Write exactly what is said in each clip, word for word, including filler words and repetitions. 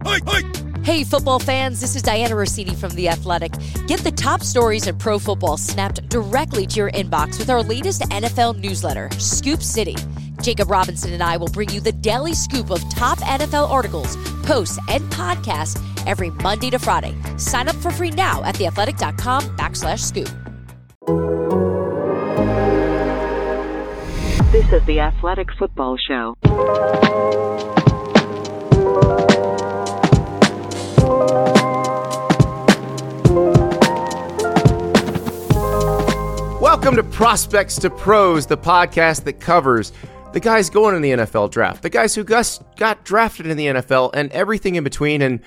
Hey, football fans, this is Diana Rossini from The Athletic. Get the top stories in pro football snapped directly to your inbox with our latest N F L newsletter, Scoop City. Jacob Robinson and I will bring you the daily scoop of top N F L articles, posts, and podcasts every Monday to Friday. Sign up for free now at theathletic.com backslash scoop. This is the Athletic Football Show. Welcome to Prospects to Pros, the podcast that covers the guys going in the N F L draft, the guys who got, got drafted in the N F L, and everything in between. And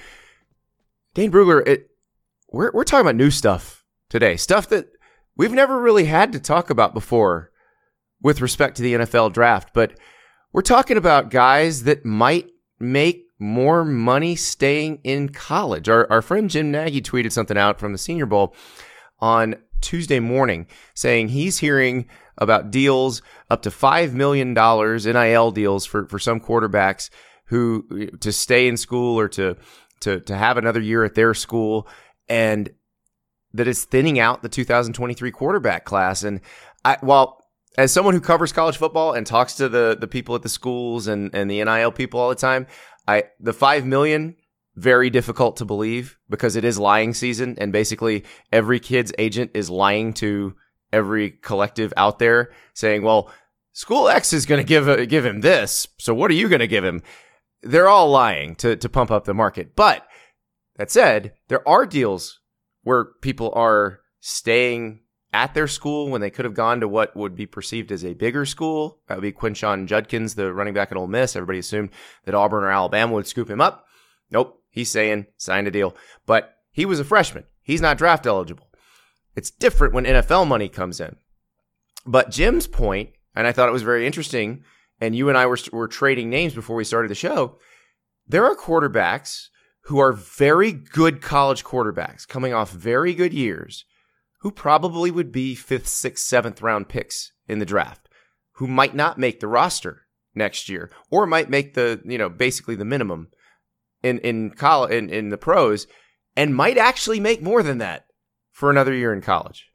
Dane Brugler, it, we're we're talking about new stuff today, stuff that we've never really had to talk about before with respect to the N F L draft. But we're talking about guys that might make more money staying in college. Our our friend Jim Nagy tweeted something out from the Senior Bowl on Tuesday morning saying he's hearing about deals up to five million dollars, N I L deals for, for some quarterbacks who to stay in school or to, to, to have another year at their school, and that it's thinning out the two thousand twenty-three quarterback class. And I, while as someone who covers college football and talks to the, the people at the schools and, and the N I L people all the time, I the five million, very difficult to believe because it is lying season, and basically every kid's agent is lying to every collective out there saying, well, school X is going to give a, give him this, so what are you going to give him? They're all lying to, to pump up the market. But that said, there are deals where people are staying at their school when they could have gone to what would be perceived as a bigger school. That would be Quinshon Judkins, the running back at Ole Miss. Everybody assumed that Auburn or Alabama would scoop him up. Nope. He's saying, signed a deal. But he was a freshman. He's not draft eligible. It's different when N F L money comes in. But Jim's point, and I thought it was very interesting, and you and I were, were trading names before we started the show, there are quarterbacks who are very good college quarterbacks coming off very good years who probably would be fifth, sixth, seventh round picks in the draft, who might not make the roster next year or might make the, you know, basically the minimum in in college in, in the pros, and might actually make more than that for another year in college.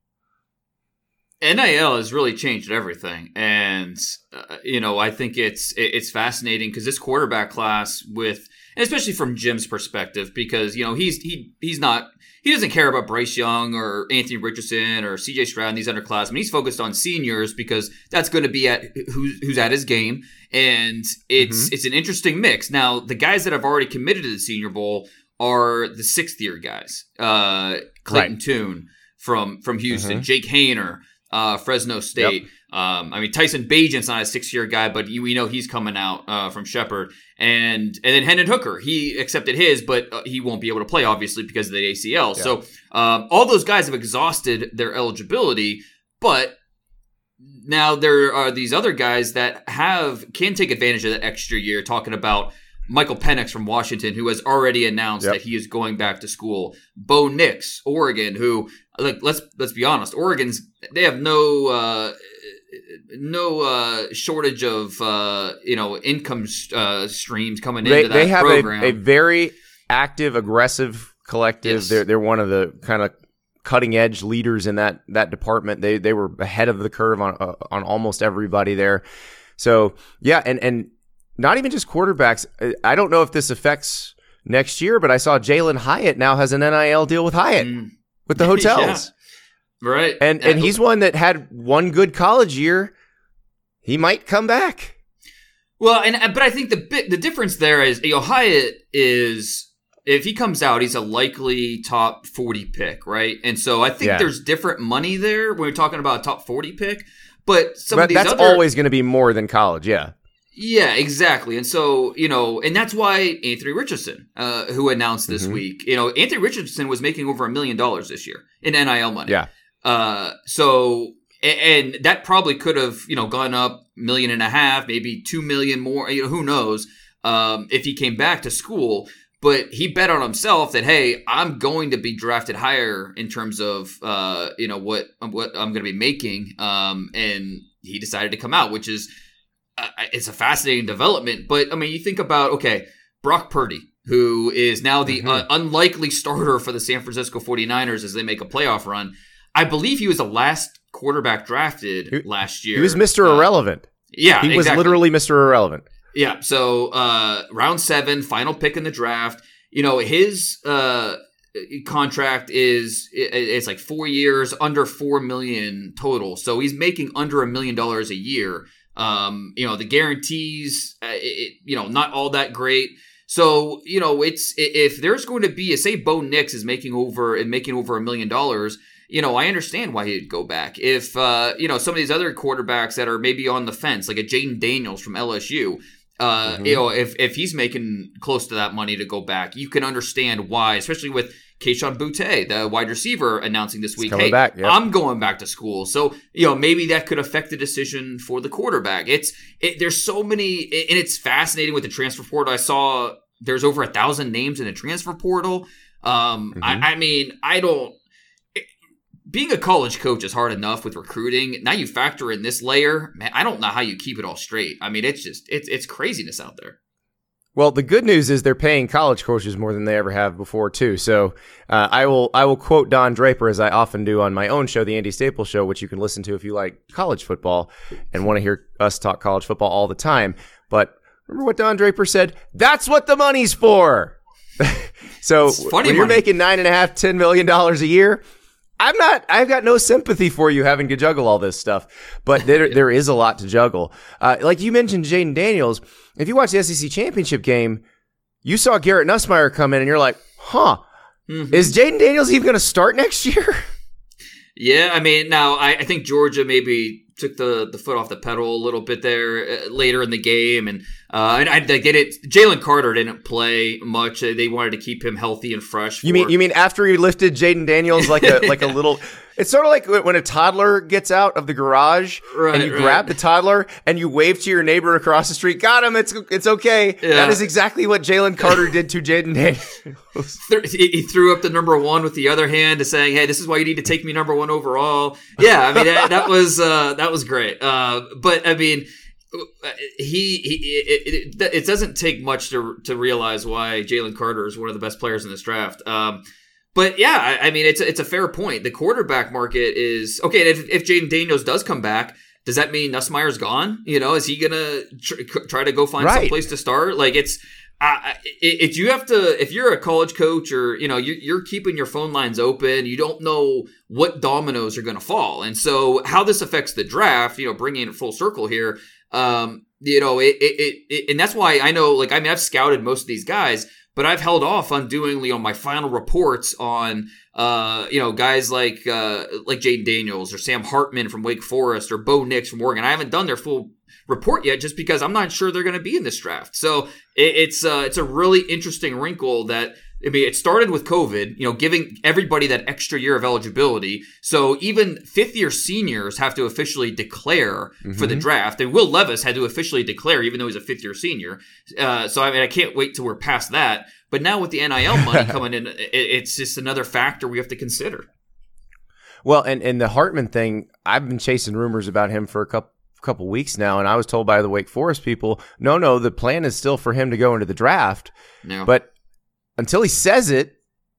N I L has really changed everything, and uh, you know, I think it's it's fascinating because this quarterback class, with and especially from Jim's perspective, because you know he's he he's not he doesn't care about Bryce Young or Anthony Richardson or C J Stroud and these underclassmen. He's focused on seniors because that's going to be at who's who's at his game, and it's mm-hmm. it's an interesting mix. Now, the guys that have already committed to the Senior Bowl are the sixth year guys, uh, Clayton right. Tune from from Houston, mm-hmm. Jake Haener. Uh, Fresno State. Yep. Um, I mean, Tyson Bagent's not a six-year guy, but we know he's coming out uh, from Shepherd. And and then Hendon Hooker, he accepted his, but uh, he won't be able to play, obviously, because of the A C L. Yep. So um, all those guys have exhausted their eligibility, but now there are these other guys that have can take advantage of that extra year, talking about Michael Penix from Washington, who has already announced yep. that he is going back to school. Bo Nix, Oregon, who like let's let's be honest, Oregon's they have no uh, no uh, shortage of uh, you know income uh, streams coming they, into that they have program. A, a very active, aggressive collective. Yes. They're they're one of the kind of cutting edge leaders in that that department. They they were ahead of the curve on uh, on almost everybody there. So yeah, and and. Not even just quarterbacks. I don't know if this affects next year, but I saw Jalen Hyatt now has an N I L deal with Hyatt mm. with the hotels. yeah. Right. And and he's one that had one good college year. He might come back. Well, and but I think the bit, the difference there is, you know, Hyatt is, if he comes out, he's a likely top forty pick, right? And so I think yeah. there's different money there when we're talking about a top forty pick. But some but of these that's other, always going to be more than college, yeah. Yeah, exactly. And so, you know, and that's why Anthony Richardson, uh, who announced this mm-hmm. week, you know, Anthony Richardson was making over a million dollars this year in N I L money. Yeah. Uh, so, and that probably could have, you know, gone up a million and a half, maybe two million more, you know, who knows, um, if he came back to school. But he bet on himself that, hey, I'm going to be drafted higher in terms of, uh, you know, what, what I'm going to be making. Um, and he decided to come out, which is, Uh, it's a fascinating development, but I mean, you think about, okay, Brock Purdy, who is now the Mm-hmm. uh, unlikely starter for the San Francisco forty-niners as they make a playoff run. I believe he was the last quarterback drafted he, last year. He was Mister Uh, Irrelevant. Yeah, He was exactly. literally Mister Irrelevant. Yeah, so uh, round seven, final pick in the draft. You know, his uh, contract is it's like four years, under four million total. So he's making under a million dollars a year. Um, you know, the guarantees, uh, it, you know, not all that great. So, you know, it's if there's going to be a say Bo Nix is making over and making over a million dollars, you know, I understand why he'd go back. If uh, you know, some of these other quarterbacks that are maybe on the fence, like a Jaden Daniels from L S U, uh, mm-hmm. you know, if if he's making close to that money to go back, you can understand why, especially with Kayshon Boutte, the wide receiver, announcing this week, hey, back, yep. I'm going back to school. So, you know, maybe that could affect the decision for the quarterback. It's it, there's so many, and it's fascinating with the transfer portal. I saw there's over a thousand names in the transfer portal. Um, mm-hmm. I, I mean, I don't. It, being a college coach is hard enough with recruiting. Now you factor in this layer, man. I don't know how you keep it all straight. I mean, it's just it's it's craziness out there. Well, the good news is they're paying college coaches more than they ever have before, too. So uh, I will I will quote Don Draper, as I often do on my own show, the Andy Staples Show, which you can listen to if you like college football and want to hear us talk college football all the time. But remember what Don Draper said? That's what the money's for. So when you're money. making nine and a half, ten million dollars a year, I'm not. I've got no sympathy for you having to juggle all this stuff, but there there is a lot to juggle. Uh, like you mentioned, Jaden Daniels. If you watch the S E C championship game, you saw Garrett Nussmeier come in, and you're like, "Huh, mm-hmm. is Jaden Daniels even going to start next year?" Yeah, I mean, now I, I think Georgia maybe took the, the foot off the pedal a little bit there uh, later in the game, and uh, and I, I get it. Jalen Carter didn't play much. They wanted to keep him healthy and fresh. For... You mean you mean after he lifted Jaden Daniels like a like a little? It's sort of like when a toddler gets out of the garage right, and you right. grab the toddler and you wave to your neighbor across the street. Got him. It's it's okay. Yeah. That is exactly what Jalen Carter did to Jaden Daniels. He threw up the number one with the other hand, to saying, "Hey, this is why you need to take me number one overall." Yeah, I mean that, that was uh, that was great. Uh, but I mean, he, he it, it, it doesn't take much to to realize why Jalen Carter is one of the best players in this draft. Um, But yeah, I, I mean, it's a, it's a fair point. The quarterback market is okay. If, if Jaden Daniels does come back, does that mean Nussmeier's gone? You know, is he gonna tr- try to go find right. some place to start? Like it's, uh, it, it, you have to. If you're a college coach, or you know, you're, you're keeping your phone lines open. You don't know what dominoes are going to fall, and so how this affects the draft. You know, bringing it full circle here. Um, you know, it, it, it, and that's why I know. Like, I mean, I've scouted most of these guys. But I've held off on doing, you know, my final reports on, uh, you know, guys like uh, like Jaden Daniels or Sam Hartman from Wake Forest or Bo Nix from Oregon. I haven't done their full report yet, just because I'm not sure they're going to be in this draft. So it, it's uh, it's a really interesting wrinkle that. I mean, it started with COVID, you know, giving everybody that extra year of eligibility. So even fifth-year seniors have to officially declare mm-hmm. for the draft. And Will Levis had to officially declare, even though he's a fifth-year senior. Uh, so, I mean, I can't wait till we're past that. But now with the N I L money coming in, it, it's just another factor we have to consider. Well, and, and the Hartman thing, I've been chasing rumors about him for a couple couple weeks now, and I was told by the Wake Forest people, no, no, the plan is still for him to go into the draft. No. But until he says it,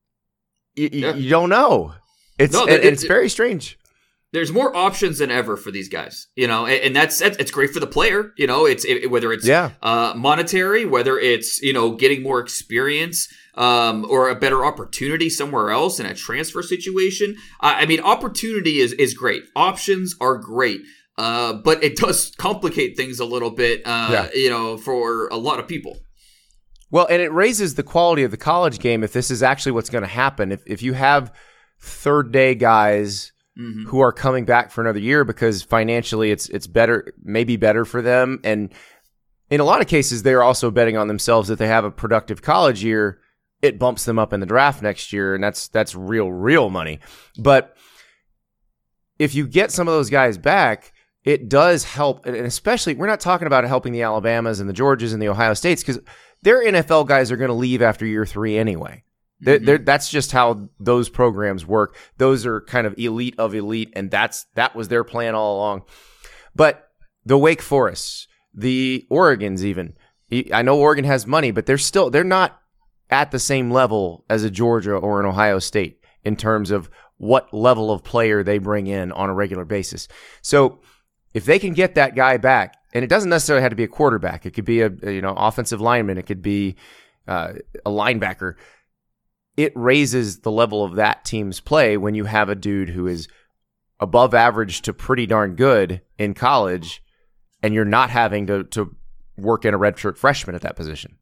you, yeah. you don't know. It's no, it, it's it, very strange. There's more options than ever for these guys, you know, and, and that's it's great for the player, you know. It's it, whether it's yeah. uh, monetary, whether it's you know getting more experience, um, or a better opportunity somewhere else in a transfer situation. Uh, I mean, opportunity is is great. Options are great, uh, but it does complicate things a little bit, uh, yeah. you know, for a lot of people. Well, and it raises the quality of the college game if this is actually what's going to happen. If if you have third day guys mm-hmm. who are coming back for another year because financially it's it's better, maybe better for them, and in a lot of cases they're also betting on themselves that they have a productive college year, it bumps them up in the draft next year, and that's that's real real money. But if you get some of those guys back, it does help, and especially we're not talking about helping the Alabamas and the Georgias and the Ohio States because their N F L guys are going to leave after year three anyway. They're, mm-hmm. they're, that's just how those programs work. Those are kind of elite of elite, and that's that was their plan all along. But the Wake Forests, the Oregons even, I know Oregon has money, but they're still they're not at the same level as a Georgia or an Ohio State in terms of what level of player they bring in on a regular basis. So if they can get that guy back, and it doesn't necessarily have to be a quarterback, it could be a, a you know offensive lineman, it could be uh, a linebacker. It raises the level of that team's play when you have a dude who is above average to pretty darn good in college, and you're not having to to work in a redshirt freshman at that position.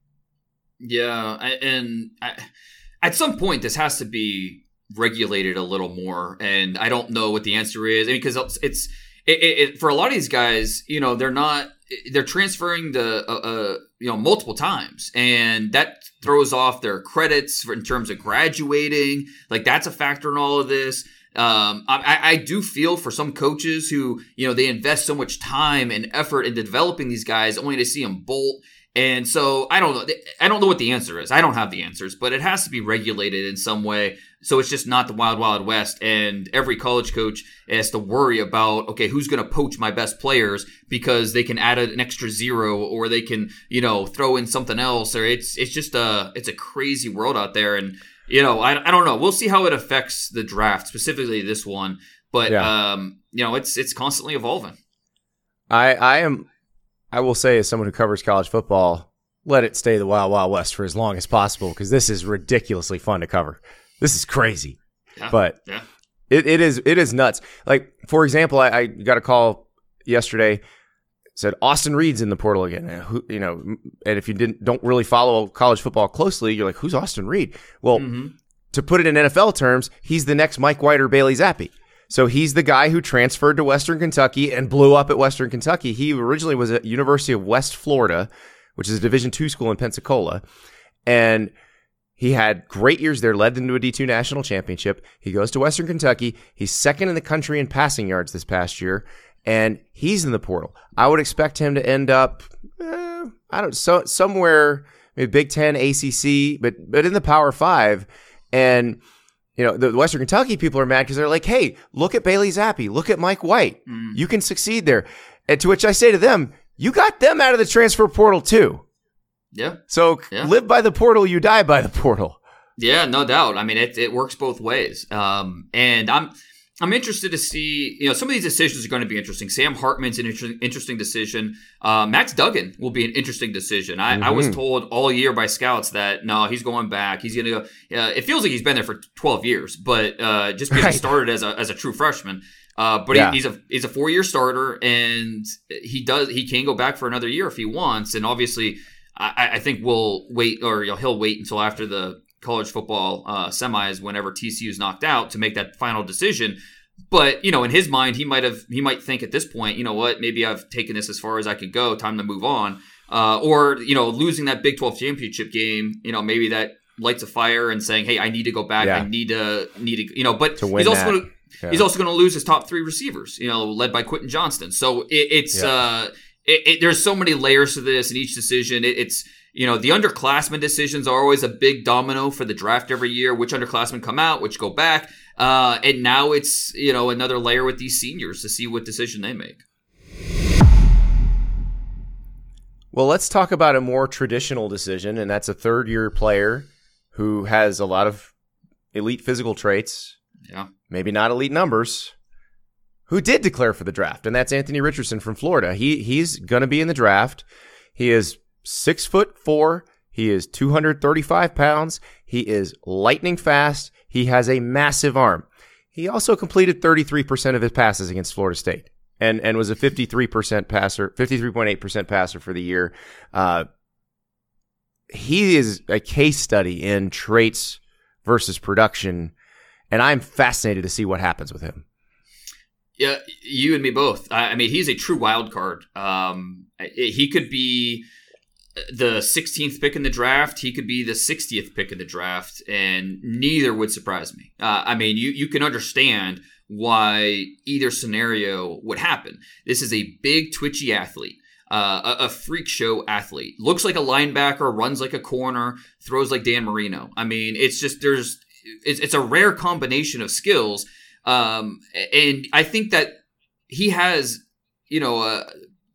Yeah, and I, at some point this has to be regulated a little more, and I don't know what the answer is, because it's, it's it, it, for a lot of these guys, you know, they're not they're transferring the uh, uh, you know multiple times, and that throws off their credits for, in terms of graduating. Like that's a factor in all of this. Um, I, I do feel for some coaches who, you know, they invest so much time and effort into developing these guys only to see them bolt. And so I don't know. I don't know what the answer is. I don't have the answers, but it has to be regulated in some way. So it's just not the wild, wild west. And every college coach has to worry about, okay, who's going to poach my best players because they can add an extra zero, or they can, you know, throw in something else, or it's, it's just a, it's a crazy world out there. And, you know, I, I don't know. We'll see how it affects the draft, specifically this one. But, yeah. um, you know, it's, it's constantly evolving. I, I am, I will say, as someone who covers college football, let it stay the wild, wild west for as long as possible, because this is ridiculously fun to cover. This is crazy, yeah, but yeah. It, it is it is nuts. Like, for example, I, I got a call yesterday, said Austin Reed's in the portal again. Who, you know, and if you didn't don't really follow college football closely, you're like, who's Austin Reed? Well, mm-hmm. to put it in N F L terms, he's the next Mike White or Bailey Zappi. So he's the guy who transferred to Western Kentucky and blew up at Western Kentucky. He originally was at University of West Florida, which is a Division two school in Pensacola. And he had great years there, led them to a D two national championship. He goes to Western Kentucky. He's second in the country in passing yards this past year, and he's in the portal. I would expect him to end up, eh, I don't so somewhere, maybe Big Ten, A C C, but but in the Power Five. And you know, the Western Kentucky people are mad because they're like, hey, look at Bailey Zappi. Look at Mike White. Mm. You can succeed there. And to which I say to them, you got them out of the transfer portal too. Yeah. So yeah. live by the portal, you die by the portal. Yeah, no doubt. I mean, it it works both ways. Um, and I'm I'm interested to see, you know, some of these decisions are going to be interesting. Sam Hartman's an inter- interesting decision. Uh, Max Duggan will be an interesting decision. I, mm-hmm. I was told all year by scouts that, no, he's going back. He's going to go. Uh, it feels like he's been there for twelve years, but uh, just because right. he started as a as a true freshman. Uh, but yeah. he, he's a he's a four year starter, and he does he can go back for another year if he wants. And obviously, I, I think we'll wait, or you know, he'll wait until after the college football uh, semis, whenever T C U is knocked out, to make that final decision. But, you know, in his mind, he might have he might think at this point, you know what, maybe I've taken this as far as I could go. Time to move on. Uh, or, you know, losing that Big twelve championship game, you know, maybe that lights a fire and saying, hey, I need to go back. Yeah. I need to need to, you know, but to he's also that. gonna, yeah. he's also going to lose his top three receivers, you know, led by Quentin Johnston. So it, it's yeah. uh, it, it, there's so many layers to this, and each decision, it, it's. You know, the underclassmen decisions are always a big domino for the draft every year. Which underclassmen come out, which go back. Uh, and now it's, you know, another layer with these seniors to see what decision they make. Well, let's talk about a more traditional decision, and that's a third-year player who has a lot of elite physical traits. Yeah. Maybe not elite numbers, who did declare for the draft, and that's Anthony Richardson from Florida. He He's going to be in the draft. He is Six foot four. He is two hundred thirty-five pounds. He is lightning fast. He has a massive arm. He also completed thirty-three percent of his passes against Florida State, and and was a fifty-three percent passer, fifty-three point eight percent passer for the year. Uh, he is a case study in traits versus production, and I'm fascinated to see what happens with him. Yeah, you and me both. I, I mean, he's a true wild card. Um, he could be the sixteenth pick in the draft. He could be the sixtieth pick in the draft, and neither would surprise me. Uh, I mean, you, you can understand why either scenario would happen. This is a big, twitchy athlete, uh, a, a freak show athlete. Looks like a linebacker, runs like a corner, throws like Dan Marino. I mean, it's just there's it's, it's a rare combination of skills, um, and I think that he has, you know, uh,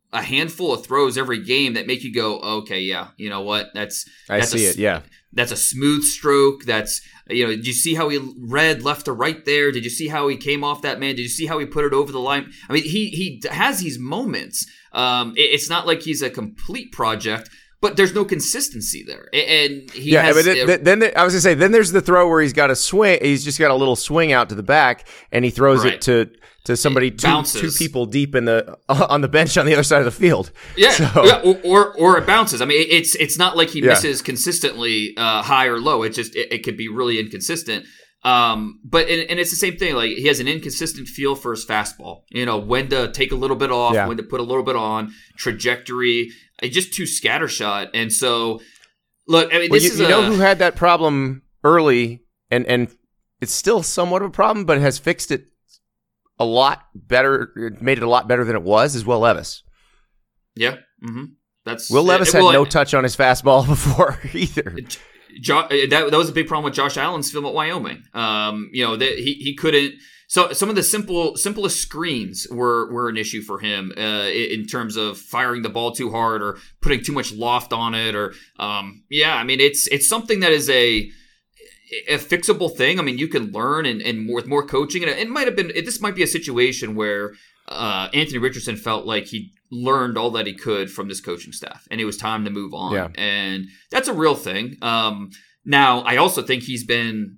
a handful of throws every game that make you go, okay, yeah, you know what? That's, I that's see a, it. Yeah. That's a smooth stroke. That's, you know, did you see how he read left to right there? Did you see how he came off that man? Did you see how he put it over the line? I mean, he, he has these moments. Um, it, it's not like he's a complete project, but there's no consistency there. And he yeah, has, but it, uh, then there, I was gonna say, then there's the throw where he's got a swing. He's just got a little swing out to the back, and he throws right. it to to somebody two, two people deep in the on the bench on the other side of the field. Yeah, so. yeah or, or or it bounces. I mean, it's it's not like he yeah. misses consistently uh, high or low. It just it, it could be really inconsistent. Um, but and, and it's the same thing. Like he has an inconsistent feel for his fastball. You know, when to take a little bit off, yeah. when to put a little bit on, trajectory. It's just too scattershot. And so, look, I mean, well, this you, is you a, know who had that problem early, and and it's still somewhat of a problem, but has fixed it a lot better. It made it a lot better than it was. Is Will Levis? Yeah, mm-hmm. that's Will Levis it, had well, no touch on his fastball before either. Jo- that that was a big problem with Josh Allen's film at Wyoming. Um, you know that he he couldn't. So some of the simple simplest screens were were an issue for him uh, in terms of firing the ball too hard or putting too much loft on it. Or um, yeah, I mean it's it's something that is a a fixable thing. I mean you can learn and and more, with more coaching. And it might have been it, this might be a situation where uh, Anthony Richardson felt like he learned all that he could from this coaching staff, and it was time to move on. Yeah. And that's a real thing. Um, now, I also think he's been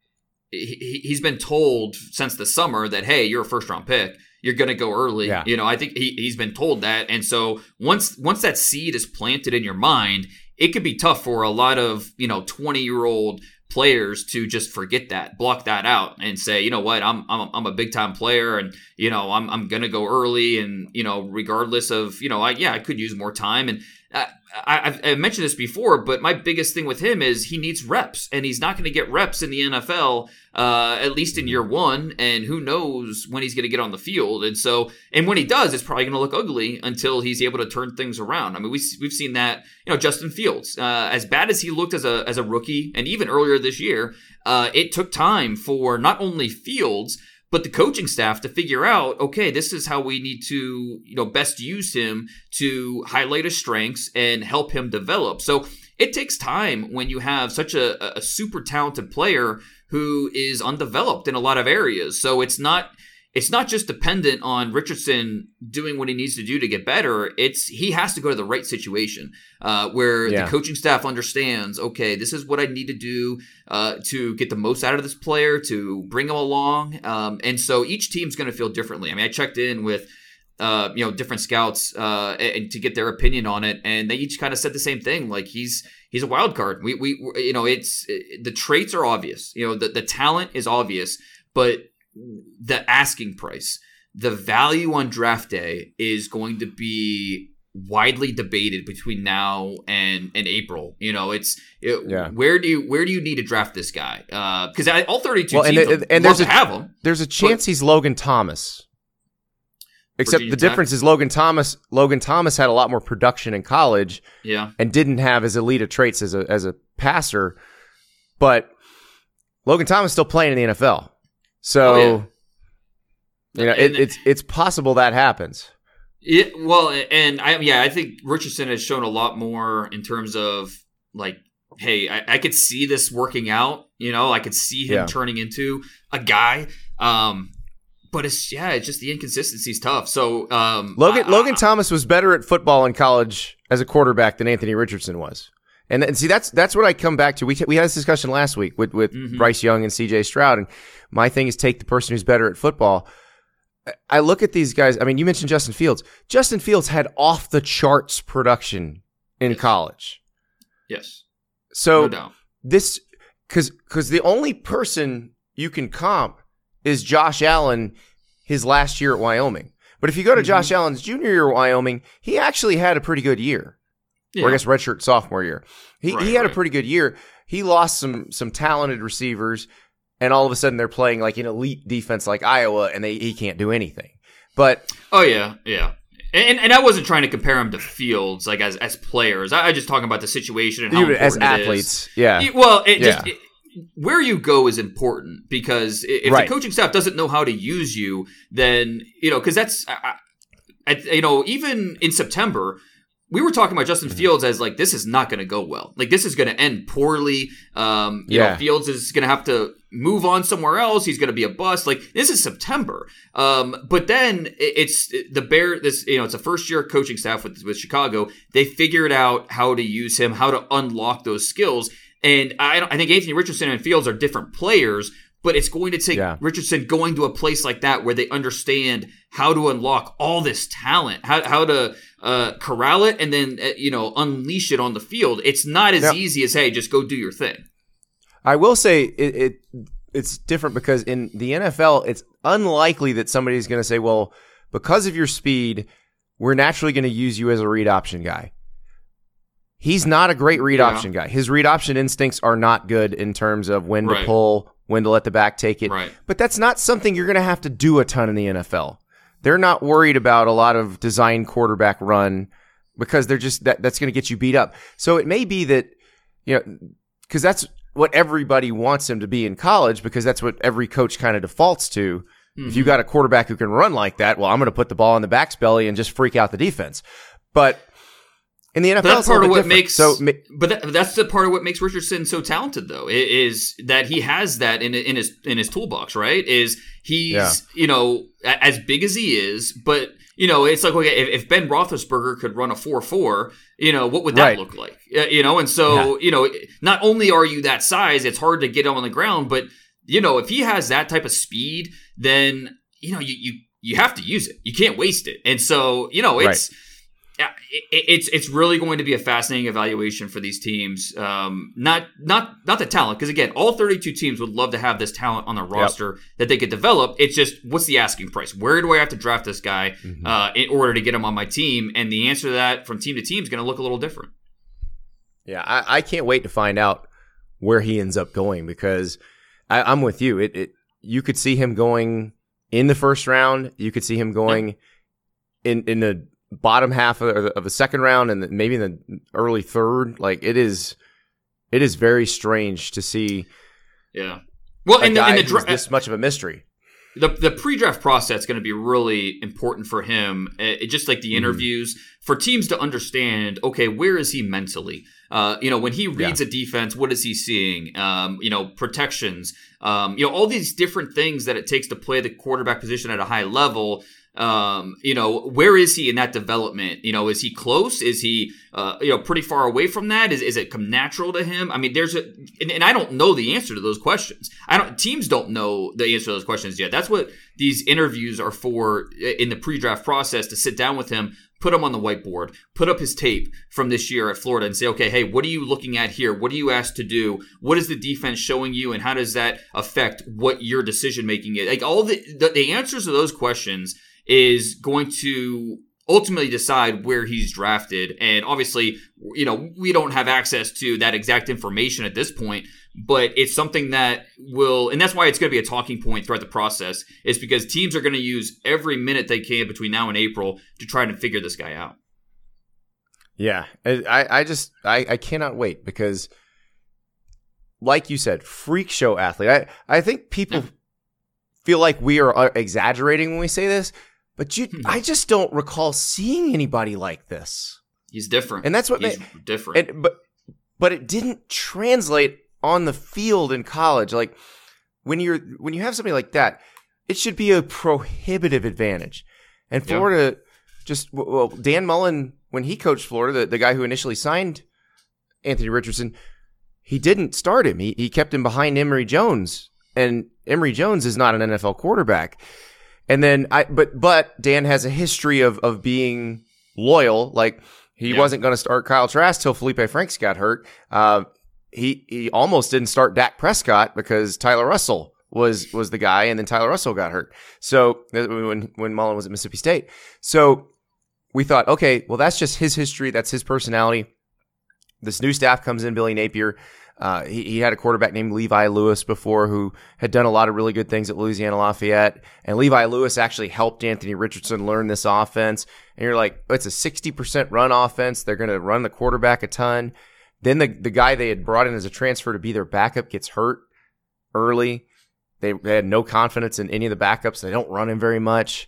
he, he's been told since the summer that, hey, you're a first round pick. You're going to go early. Yeah. You know, I think he, he's been told that. And so once once that seed is planted in your mind, it could be tough for a lot of, you know, twenty-year-old players to just forget that, block that out, and say, you know what, I'm I'm I'm a big time player, and you know I'm I'm gonna go early, and you know regardless of you know I yeah I could use more time, and I, I I've mentioned this before, but my biggest thing with him is he needs reps, and he's not going to get reps in the N F L uh, at least in year one, and who knows when he's going to get on the field, and so and when he does, it's probably going to look ugly until he's able to turn things around. I mean, we we've seen that you know Justin Fields, uh, as bad as he looked as a as a rookie, and even earlier this year, uh, it took time for not only Fields but the coaching staff to figure out, okay, this is how we need to, you know, best use him to highlight his strengths and help him develop. So it takes time when you have such a, a super talented player who is undeveloped in a lot of areas. So it's not it's not just dependent on Richardson doing what he needs to do to get better. It's he has to go to the right situation uh, where yeah. the coaching staff understands, okay, this is what I need to do uh, to get the most out of this player, to bring him along. Um, and so each team's going to feel differently. I mean, I checked in with uh, you know different scouts uh, and to get their opinion on it, and they each kind of said the same thing. Like he's he's a wild card. We we you know it's the traits are obvious. You know the the talent is obvious, but the asking price, the value on draft day is going to be widely debated between now and, and April. You know, it's it, yeah. where do you where do you need to draft this guy? Because uh, all thirty-two well, teams and, and, and love there's to a, have him. There's a chance but, he's Logan Thomas. Except Virginia the Tech. difference is Logan Thomas. Logan Thomas had a lot more production in college, yeah, and didn't have as elite of traits as a as a passer. But Logan Thomas is still playing in the N F L. So, oh, yeah. you know, it, it's it's possible that happens. Yeah, well, and I yeah, I think Richardson has shown a lot more in terms of like, hey, I, I could see this working out. You know, I could see him yeah. turning into a guy. Um, but it's yeah, it's just the inconsistency is tough. So um, Logan I, Logan I, Thomas was better at football in college as a quarterback than Anthony Richardson was. And, and see, that's that's what I come back to. We we had this discussion last week with, with mm-hmm. Bryce Young and C J Stroud. And my thing is take the person who's better at football. I look at these guys. I mean, you mentioned Justin Fields. Justin Fields had off the charts production in yes. college. Yes. So no doubt. this because because the only person you can comp is Josh Allen his last year at Wyoming. But if you go to mm-hmm. Josh Allen's junior year at Wyoming, he actually had a pretty good year. Yeah. Or I guess redshirt sophomore year. He right, he had right. a pretty good year. He lost some some talented receivers, and all of a sudden they're playing like an elite defense like Iowa, and they he can't do anything. But oh yeah, yeah. And and I wasn't trying to compare him to Fields like as as players. I, I just talking about the situation and how important as athletes. It is. Yeah. Well, it yeah. just it, where you go is important because if right. the coaching staff doesn't know how to use you, then you know because that's. I, at, you know, even in September, we were talking about Justin mm-hmm. Fields as like, this is not going to go well. Like, this is going to end poorly. Um, you yeah. know, Fields is going to have to move on somewhere else. He's going to be a bust. Like, this is September. Um, but then it's the Bear, this, you know, it's a first year coaching staff with, with Chicago. They figured out how to use him, how to unlock those skills. And I don't, I think Anthony Richardson and Fields are different players, but it's going to take yeah. Richardson going to a place like that where they understand how to unlock all this talent, how how to uh, corral it, and then uh, you know unleash it on the field. It's not as now, easy as, hey, just go do your thing. I will say it, it it's different because in the N F L, it's unlikely that somebody's going to say, well, because of your speed, we're naturally going to use you as a read option guy. He's not a great read yeah. option guy. His read option instincts are not good in terms of when right. to pull, when to let the back take it. Right. But that's not something you're going to have to do a ton in the N F L. They're not worried about a lot of design quarterback run because they're just that that's going to get you beat up. So it may be that, you know, because that's what everybody wants him to be in college because that's what every coach kind of defaults to. Mm-hmm. If you got a quarterback who can run like that, well, I'm going to put the ball in the back's belly and just freak out the defense. But in the N F L, that's part of what different. makes. So, but that, that's the part of what makes Richardson so talented, though, is that he has that in in his in his toolbox. Right? Is he's yeah. you know as big as he is, but you know it's like okay, if, if Ben Roethlisberger could run a four four, you know what would that right. look like? Uh, you know, and so yeah. you know, not only are you that size, it's hard to get him on the ground, but you know if he has that type of speed, then you know you you you have to use it. You can't waste it, and so you know it's. Right. Yeah, it's it's really going to be a fascinating evaluation for these teams. Um, not not not the talent, because again, all thirty-two teams would love to have this talent on their roster yep. that they could develop. It's just what's the asking price? Where do I have to draft this guy mm-hmm. uh, in order to get him on my team? And the answer to that from team to team is going to look a little different. Yeah, I, I can't wait to find out where he ends up going because I, I'm with you. It, it you could see him going in the first round. You could see him going yep. in in the bottom half of the, of the second round and maybe in the early third. Like it is, it is very strange to see. Yeah. Well, a and the, guy and the who's dra- this much of a mystery. The the pre-draft process is going to be really important for him, uh, just like the interviews, mm-hmm. for teams to understand, okay, where is he mentally? Uh, you know, when he reads yeah. a defense, what is he seeing? Um, you know, protections, um, you know, all these different things that it takes to play the quarterback position at a high level. Um, you know, where is he in that development? You know, is he close? Is he, uh, you know, pretty far away from that? Is is it come natural to him? I mean, there's a, and, and I don't know the answer to those questions. I don't, teams don't know the answer to those questions yet. That's what these interviews are for in the pre-draft process, to sit down with him, put him on the whiteboard, put up his tape from this year at Florida and say, okay, hey, what are you looking at here? What are you asked to do? What is the defense showing you? And how does that affect what your decision-making is? Like all the, the, the answers to those questions is going to ultimately decide where he's drafted. And obviously, you know, we don't have access to that exact information at this point, but it's something that will, and that's why it's going to be a talking point throughout the process, is because teams are going to use every minute they can between now and April to try to figure this guy out. Yeah. I, I just, I, I cannot wait because, like you said, freak show athlete. I, I think people yeah. feel like we are exaggerating when we say this, but you, I just don't recall seeing anybody like this. He's different, and that's what he's made, different. And, but but it didn't translate on the field in college. Like when you're when you have somebody like that, it should be a prohibitive advantage. And Florida, yeah. just well, Dan Mullen, when he coached Florida, the, the guy who initially signed Anthony Richardson, he didn't start him. He he kept him behind Emory Jones, and Emory Jones is not an N F L quarterback. And then I, but, but Dan has a history of, of being loyal. Like he yeah. wasn't going to start Kyle Trask till Felipe Franks got hurt. Uh, he, he almost didn't start Dak Prescott because Tyler Russell was, was the guy. And then Tyler Russell got hurt. So when, when Mullen was at Mississippi State. So we thought, okay, well, that's just his history. That's his personality. This new staff comes in, Billy Napier. Uh, he, he had a quarterback named Levi Lewis before who had done a lot of really good things at Louisiana Lafayette. And Levi Lewis actually helped Anthony Richardson learn this offense. And you're like, oh, it's a sixty percent run offense. They're going to run the quarterback a ton. Then the, the guy they had brought in as a transfer to be their backup gets hurt early. They, they had no confidence in any of the backups. They don't run him very much.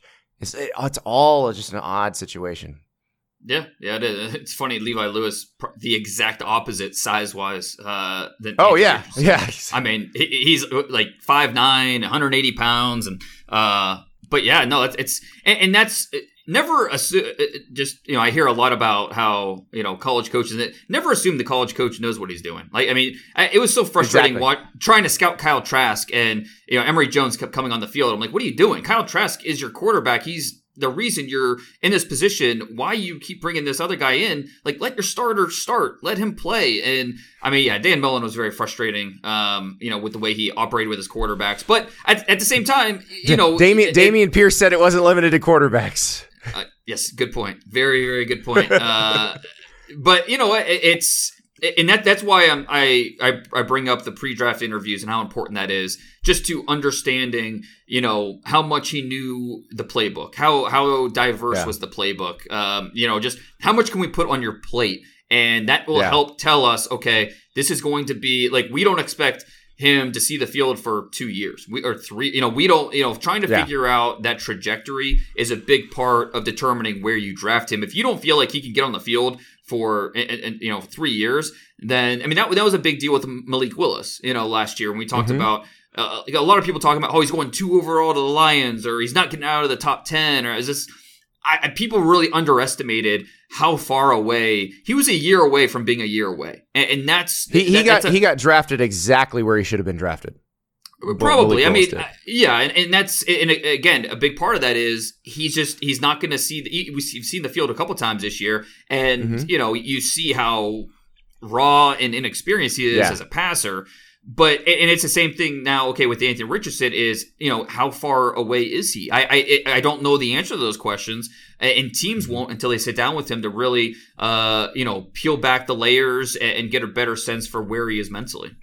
It's, it, it's all just an odd situation. Yeah, yeah, it is. It's funny. Levi Lewis, the exact opposite size wise. Uh, than oh Anthony yeah, Richardson. yeah. I mean, he, he's like five nine, one hundred eighty pounds, and uh, but yeah, no, it's, it's and, and that's never assume. Just you know, I hear a lot about how you know college coaches that never assume the college coach knows what he's doing. Like, I mean, it was so frustrating exactly. watch, trying to scout Kyle Trask, and you know, Emory Jones kept coming on the field. I'm like, what are you doing? Kyle Trask is your quarterback. He's the reason you're in this position. Why you keep bringing this other guy in? Like, let your starter start. Let him play. And I mean, yeah, Dan Mullen was very frustrating, um, you know, with the way he operated with his quarterbacks. But at, at the same time, you know, Damian, it, Damian Pierce said it wasn't limited to quarterbacks. Uh, yes, good point. Very, very good point. Uh, but you know, it, it's and that that's why I'm, I I I bring up the pre-draft interviews and how important that is, just to understanding, you know, how much he knew the playbook, how how diverse yeah. was the playbook, um, you know, just how much can we put on your plate, and that will yeah. help tell us, okay, this is going to be like, we don't expect him to see the field for two years we, or three. You know, we don't. You know, trying to yeah. figure out that trajectory is a big part of determining where you draft him. If you don't feel like he can get on the field for and, and, you know three years, then I mean that that was a big deal with Malik Willis. You know, last year when we talked mm-hmm. about uh, a lot of people talking about, oh, he's going two overall to the Lions, or he's not getting out of the top ten, or is this? I, I, people really underestimated how far away he was. A year away from being a year away, and, and that's he, he that, got that's a, he got drafted exactly where he should have been drafted. Probably. I mean, uh, yeah, and, and that's and again a big part of that is he's just he's not going to see. The, he, we've seen the field a couple times this year, and mm-hmm. you know you see how raw and inexperienced he is yeah. as a passer. But and it's the same thing now. Okay, with Anthony Richardson is you know how far away is he? I I I don't know the answer to those questions, and teams won't until they sit down with him to really uh you know peel back the layers and, and get a better sense for where he is mentally.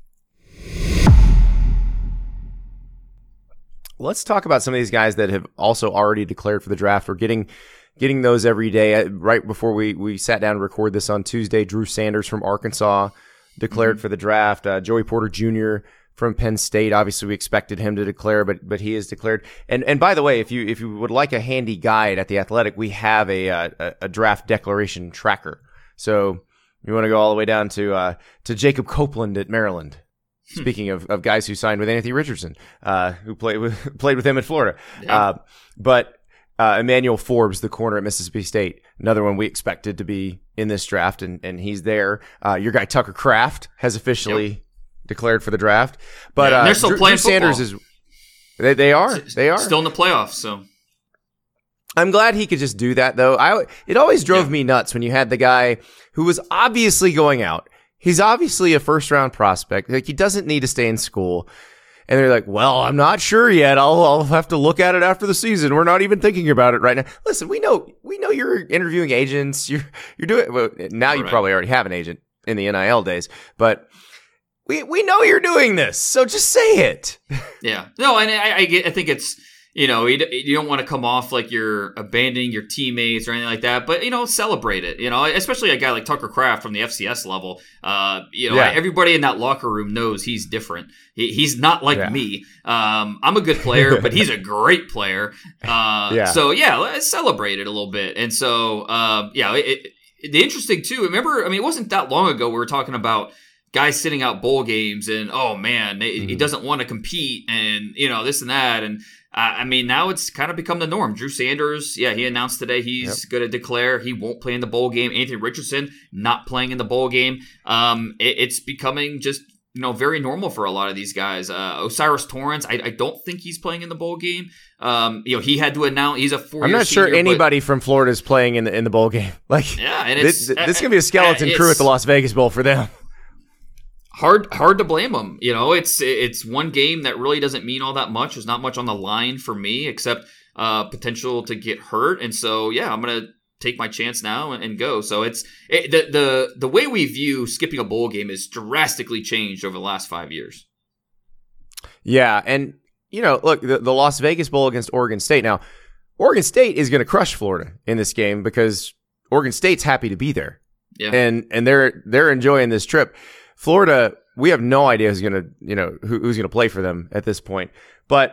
Let's talk about some of these guys that have also already declared for the draft. We're getting getting those every day. Right before we, we sat down to record this on Tuesday, Drew Sanders from Arkansas declared mm-hmm. for the draft. Uh, Joey Porter Junior from Penn State. Obviously, we expected him to declare, but but he has declared. And and by the way, if you if you would like a handy guide at The Athletic, we have a a, a draft declaration tracker. So you want to go all the way down to uh, to Jacob Copeland at Maryland. Speaking of, of guys who signed with Anthony Richardson, uh, who played with played with him in Florida, yeah. uh, but uh, Emmanuel Forbes, the corner at Mississippi State, another one we expected to be in this draft, and, and he's there. Uh, your guy Tucker Kraft has officially yep. declared for the draft, but yeah, uh, they're still Drew, playing Drew Sanders is they they are they are still in the playoffs. So I'm glad he could just do that, though. I it always drove yeah. me nuts when you had the guy who was obviously going out. He's obviously a first-round prospect. Like, he doesn't need to stay in school. And they're like, well, I'm not sure yet. I'll, I'll have to look at it after the season. We're not even thinking about it right now. Listen, we know we know you're interviewing agents. You're you're doing well, now. You right. probably already have an agent in the N I L days, but we we know you're doing this. So just say it. Yeah. No, and I I, get, I think it's. You know, you, you don't want to come off like you're abandoning your teammates or anything like that, but, you know, celebrate it, you know, especially a guy like Tucker Kraft from the F C S level. Uh, you know, yeah. everybody in that locker room knows he's different. He, he's not like yeah. me. Um, I'm a good player, but he's a great player. Uh, yeah. So, yeah, let's celebrate it a little bit. And so, uh, yeah, it, it, the interesting, too, remember, I mean, it wasn't that long ago we were talking about guys sitting out bowl games and, oh, man, they, mm-hmm. he doesn't want to compete and, you know, this and that. And, Uh, I mean, now it's kind of become the norm. Drew Sanders, yeah, he announced today he's yep. going to declare he won't play in the bowl game. Anthony Richardson not playing in the bowl game. Um, it, it's becoming just, you know, very normal for a lot of these guys. Uh, Osiris Torrance, I, I don't think he's playing in the bowl game. Um, you know, he had to announce he's a four-year I'm not senior, sure anybody from Florida is playing in the in the bowl game. Like, yeah, and it's, this, this is going to be a skeleton uh, crew at the Las Vegas Bowl for them. Hard, hard to blame them. You know, it's it's one game that really doesn't mean all that much. There's not much on the line for me except uh, potential to get hurt, and so yeah, I'm gonna take my chance now and, and go. So it's it, the the the way we view skipping a bowl game is drastically changed over the last five years. Yeah, and you know, look, the, the Las Vegas Bowl against Oregon State. Now, Oregon State is going to crush Florida in this game because Oregon State's happy to be there, yeah, and and they're they're enjoying this trip. Florida, we have no idea who's going to, you know, who, who's going to play for them at this point. But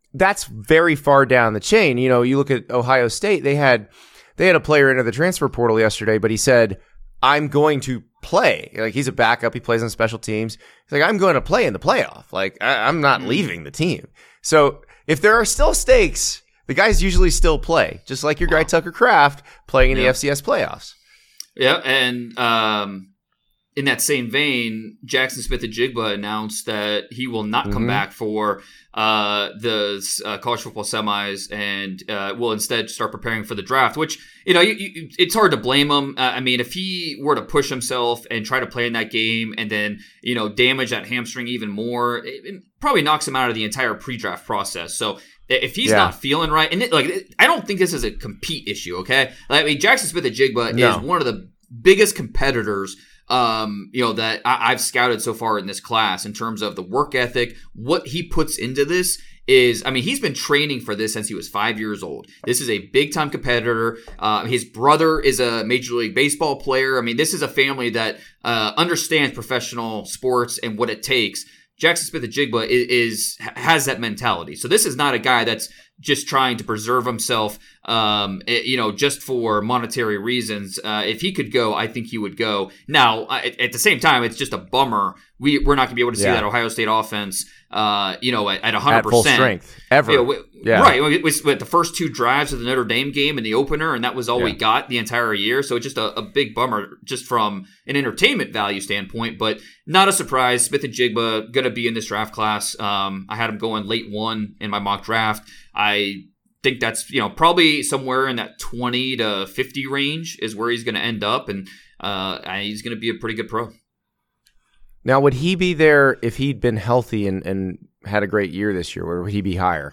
that's very far down the chain. You know, you look at Ohio State, they had they had a player into the transfer portal yesterday, but he said, I'm going to play. Like, he's a backup. He plays on special teams. He's like, I'm going to play in the playoff. Like, I, I'm not leaving the team. So if there are still stakes, the guys usually still play, just like your guy Tucker Kraft playing in yeah. the F C S playoffs. Yeah, and um, in that same vein, Jackson Smith-Njigba announced that he will not come mm-hmm. back for uh, the uh, college football semis and uh, will instead start preparing for the draft, which, you know, you, you, it's hard to blame him. Uh, I mean, if he were to push himself and try to play in that game and then, you know, damage that hamstring even more, it, it probably knocks him out of the entire pre-draft process. So if he's yeah. not feeling right, and it, like, I don't think this is a compete issue, okay? Like, I mean, Jackson Smith-Njigba no. is one of the biggest competitors Um, you know, that I, I've scouted so far in this class in terms of the work ethic. What he puts into this is, I mean, he's been training for this since he was five years old. This is a big time competitor. Uh, his brother is a Major League Baseball player. I mean, this is a family that uh, understands professional sports and what it takes. Jackson Smith-Njigba is, is has that mentality. So this is not a guy that's just trying to preserve himself, um, you know, just for monetary reasons. Uh, if he could go, I think he would go. Now, at, at the same time, it's just a bummer. We, we're not going to be able to see yeah. that Ohio State offense, uh, you know, at, at one hundred percent. At full strength, ever. You know, yeah. Right. It was with the first two drives of the Notre Dame game in the opener, and that was all yeah. we got the entire year. So it's just a, a big bummer just from an entertainment value standpoint, but not a surprise. Smith-Njigba going to be in this draft class. Um, I had him going late one in my mock draft. I think that's, you know, probably somewhere in that twenty to fifty range is where he's going to end up, and uh, he's going to be a pretty good pro. Now, would he be there if he'd been healthy and, and had a great year this year, or would he be higher?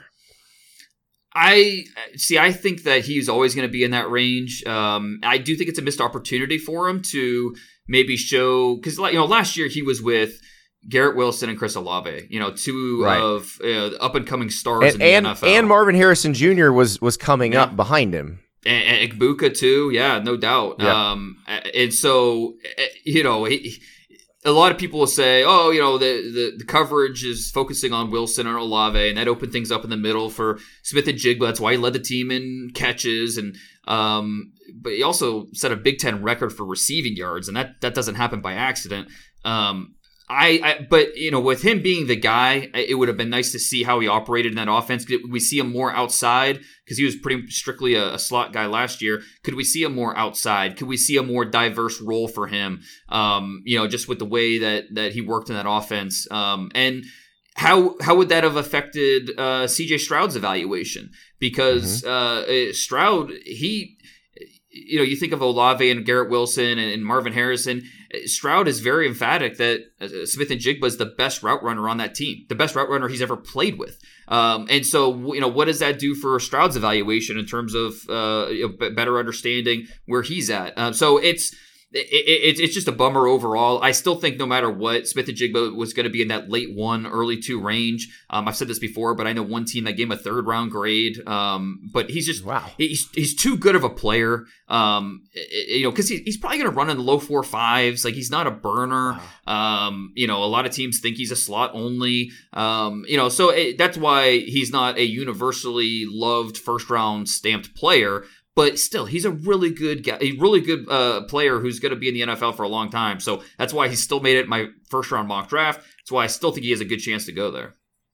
I see. I think that he's always going to be in that range. Um, I do think it's a missed opportunity for him to maybe show, because, you know, last year he was with Garrett Wilson and Chris Olave, you know, two right. of uh, up and coming stars and, in the and, N F L. And Marvin Harrison Junior was was coming yeah. up behind him. And, and Igbuka too, yeah, no doubt. Yep. Um, and so, you know, he, a lot of people will say, oh, you know, the, the, the coverage is focusing on Wilson and Olave, and that opened things up in the middle for Smith-Njigba. That's why he led the team in catches, and um, but he also set a Big Ten record for receiving yards, and that that doesn't happen by accident. Um, I, I, but you know, with him being the guy, it would have been nice to see how he operated in that offense. Could we see him more outside? Because he was pretty strictly a, a slot guy last year. Could we see him more outside? Could we see a more diverse role for him? Um, you know, just with the way that that he worked in that offense. Um, and how how would that have affected uh, C J Stroud's evaluation? Because mm-hmm. uh, Stroud, he. You know, you think of Olave and Garrett Wilson and Marvin Harrison. Stroud is very emphatic that Smith-Njigba is the best route runner on that team, the best route runner he's ever played with. Um, and so, you know, what does that do for Stroud's evaluation in terms of uh, you know, better understanding where he's at? Um, so it's it, it, it's just a bummer overall. I still think no matter what, Smith-Njigba was going to be in that late one, early two range. Um, I've said this before, but I know one team that gave him a third round grade. Um, but he's just wow. he's he's too good of a player. Um, you know, because he, he's probably going to run in the low four fives. Like, he's not a burner. Wow. Um, you know, a lot of teams think he's a slot only. Um, you know, so it, that's why he's not a universally loved first round stamped player. But still, he's a really good guy, a really good uh, player who's going to be in the N F L for a long time. So that's why he still made it in my first round mock draft. That's why I still think he has a good chance to go there.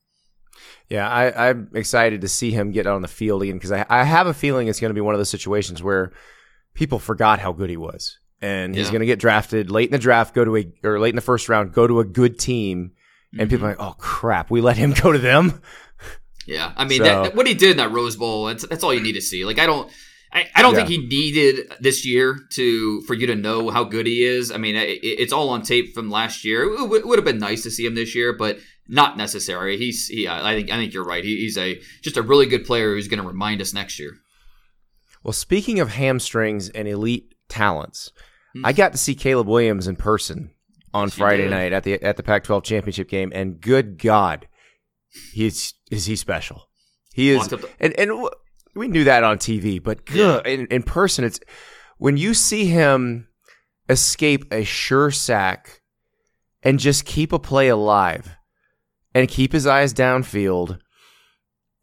Yeah, I, I'm excited to see him get on the field again, because I, I have a feeling it's going to be one of those situations where people forgot how good he was, and he's yeah. going to get drafted late in the draft, go to a or late in the first round, go to a good team, and mm-hmm. people are like, "Oh crap, we let him go to them." Yeah, I mean, so, that, what he did in that Rose Bowl, that's that's all you need to see. Like, I don't. I, I don't yeah. think he needed this year to for you to know how good he is. I mean, it, it's all on tape from last year. It, w- it would have been nice to see him this year, but not necessary. He's, he, I think, I think you're right. He, he's a just a really good player who's going to remind us next year. Well, speaking of hamstrings and elite talents, mm-hmm. I got to see Caleb Williams in person on yes, Friday night at the at the Pac twelve championship game, and good God, he's is he special? He is, the- and and. We knew that on T V, but good, in, in person, it's when you see him escape a sure sack and just keep a play alive and keep his eyes downfield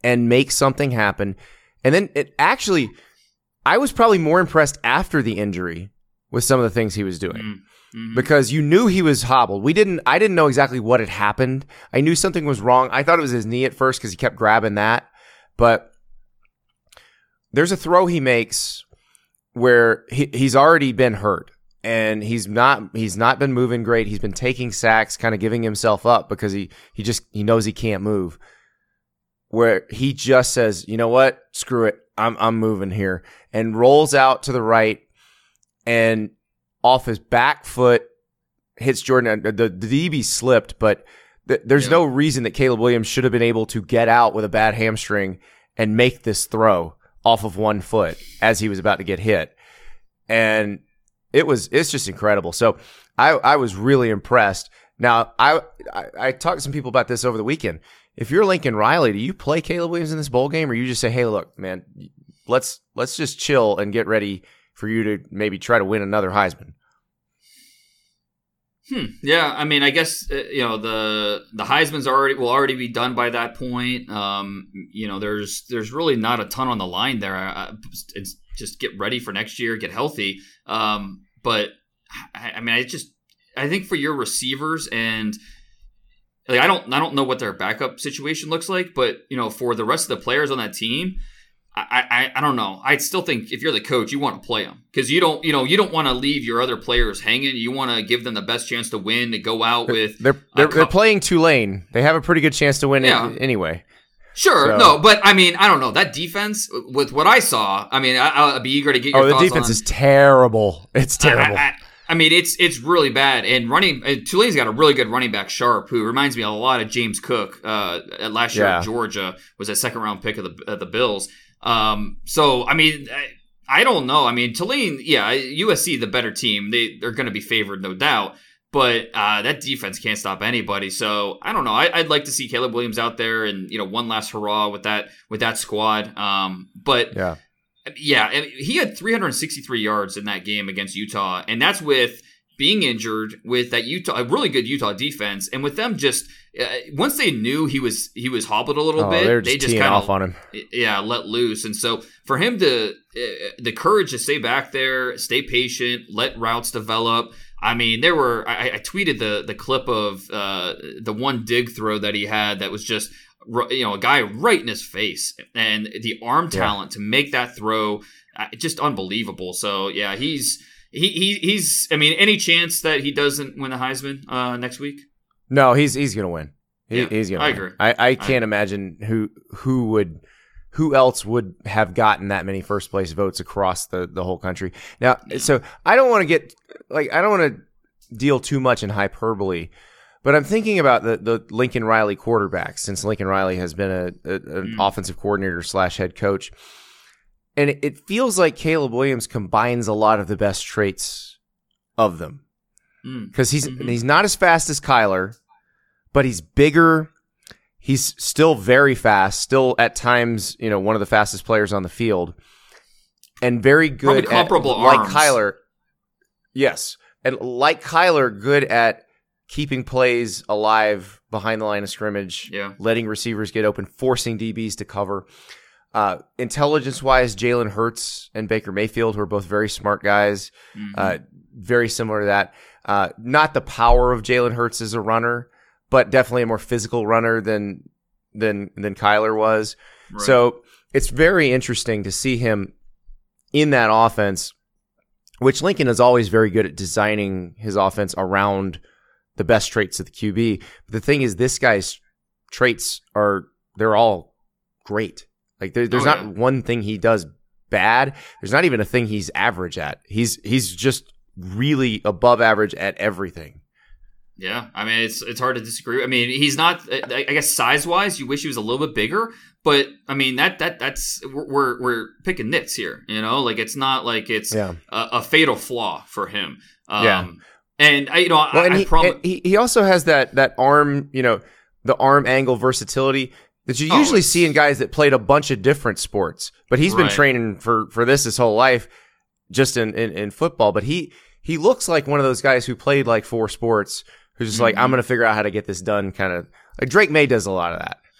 and make something happen. And then it actually, I was probably more impressed after the injury with some of the things he was doing. Mm-hmm. Because you knew he was hobbled. We didn't. I didn't know exactly what had happened. I knew something was wrong. I thought it was his knee at first because he kept grabbing that. But there's a throw he makes where he, he's already been hurt, and he's not. He's not been moving great. He's been taking sacks, kind of giving himself up because he he just he knows he can't move. Where he just says, "You know what? Screw it. I'm I'm moving here," and rolls out to the right, and off his back foot, hits Jordan. The, the D B slipped, but th- there's yeah. no reason that Caleb Williams should have been able to get out with a bad hamstring and make this throw off of one foot as he was about to get hit. And it was it's just incredible. So I, I was really impressed. Now, I, I I talked to some people about this over the weekend. If you're Lincoln Riley, do you play Caleb Williams in this bowl game, or you just say, hey, look, man, let's let's just chill and get ready for you to maybe try to win another Heisman? Hmm. Yeah, I mean, I guess uh, you know the the Heisman's already will already be done by that point. Um, you know, there's there's really not a ton on the line there. Uh, it's just get ready for next year, get healthy. Um, but I, I mean, I just I think for your receivers and like I don't I don't know what their backup situation looks like, but you know, for the rest of the players on that team. I, I I don't know. I still think if you're the coach, you want to play them because you don't you know you don't want to leave your other players hanging. You want to give them the best chance to win. To go out with they're they're, they're playing Tulane. They have a pretty good chance to win yeah. it anyway. Sure, so. no, but I mean I don't know that defense with what I saw. I mean I, I'll be eager to get your oh, thoughts the defense on, is terrible. It's terrible. I, I, I mean it's it's really bad. And running uh, Tulane's got a really good running back, Sharp, who reminds me a lot of James Cook. Uh, last year yeah. at Georgia was a second round pick of the of the Bills. Um, so, I mean, I, I don't know. I mean, Tulane, yeah, U S C, the better team. They, they're going to be favored, no doubt. But uh, that defense can't stop anybody. So, I don't know. I, I'd like to see Caleb Williams out there and, you know, one last hurrah with that with that squad. Um, but, yeah, yeah, he had three hundred sixty-three yards in that game against Utah. And that's with being injured, with that Utah, a really good Utah defense. And with them just uh, once they knew he was he was hobbled a little oh, bit, just they just kind of off on him. Yeah, let loose. And so for him to uh, the courage to stay back there, stay patient, let routes develop. I mean, there were I, I tweeted the the clip of uh, the one dig throw that he had that was just you know a guy right in his face, and the arm talent yeah. to make that throw, uh, just unbelievable. So yeah, he's. He, he he's. I mean, any chance that he doesn't win the Heisman uh, next week? No, he's he's gonna win. He, yeah, he's gonna. I win. agree. I, I can't I imagine who who would who else would have gotten that many first place votes across the, the whole country. Now, yeah. so I don't want to get like I don't want to deal too much in hyperbole, but I'm thinking about the the Lincoln Riley quarterback since Lincoln Riley has been a, a an mm. offensive coordinator slash head coach. And it feels like Caleb Williams combines a lot of the best traits of them. Because mm. he's mm-hmm. he's not as fast as Kyler, but he's bigger. He's still very fast, still at times, you know, one of the fastest players on the field. And very good Probably comparable at, arms. like Kyler. Yes. And like Kyler, good at keeping plays alive behind the line of scrimmage, yeah. letting receivers get open, forcing D Bs to cover. Uh, intelligence-wise, Jalen Hurts and Baker Mayfield, who are both very smart guys, mm-hmm. uh, very similar to that. Uh, not the power of Jalen Hurts as a runner, but definitely a more physical runner than than than Kyler was. Right. So it's very interesting to see him in that offense, which Lincoln is always very good at designing his offense around the best traits of the Q B. But the thing is, this guy's traits are they're all great. Like there, there's oh, not yeah. one thing he does bad. There's not even a thing he's average at. He's he's just really above average at everything. Yeah, I mean it's it's hard to disagree. I mean he's not. I guess size wise, you wish he was a little bit bigger. But I mean that that that's we're we're picking nits here. You know, like it's not like it's yeah. a, a fatal flaw for him. Um, yeah. And I, you know, well, I, and I he, promise. He he also has that that arm. You know, the arm angle versatility that you usually oh, see in guys that played a bunch of different sports. But he's been right. training for, for this his whole life, just in, in, in football. But he he looks like one of those guys who played like four sports, who's just mm-hmm. like, I'm going to figure out how to get this done. Kind of like Drake May does a lot of that.